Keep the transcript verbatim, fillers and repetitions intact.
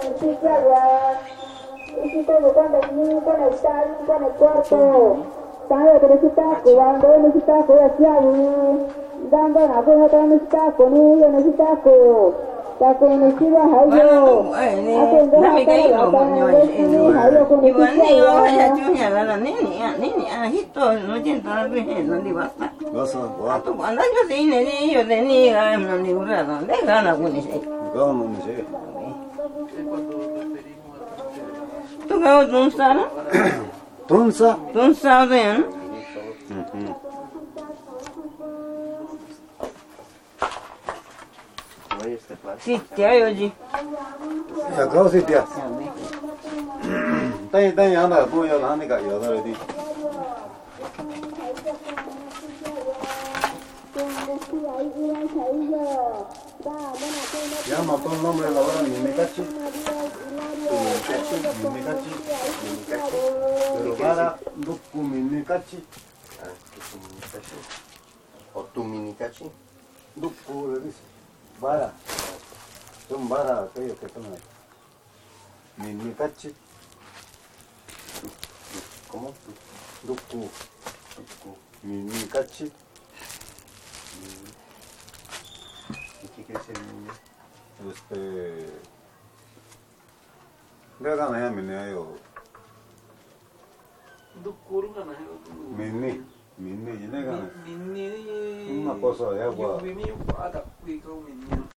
Hiciste con el niño, con el tal, con el cuerpo. Sabe que necesitas cuando necesitas que hacia ahí. Dando la cosa que necesitas con ellos, necesitas que. Taco necesitas a ellos. Dame que ir lo con yo. Y bueno, yo voy a chuñar a la niña, niña, hito, no siento la virgen, no digo hasta. Gasa, A tu cuando yo sí, ne yo de ni no digo nada, de gana con ese. gana no me sé. ¿Tú qué hago tú Sara? Tunsa. ¿Tú sabes? Sí, te hay allí. Ya casi te. Tay tay anda, tú ya la anda yo da di. Llama por nombre la hora ni me cachi. Ni me cachi. Pero para duku mini cachi. O tu mini cachi. Duku le dice. Vara. Son vara aquellos que son ahí. Mini cachi. ¿Cómo? Duku. Mini cachi. ¿Y qué quiere decir niño? Este. 내가 나야 미네요. Dukuruga na yo. Mini. Mini 내가. Minni. Uma cosa é boa. Mimi ada wi ko minni.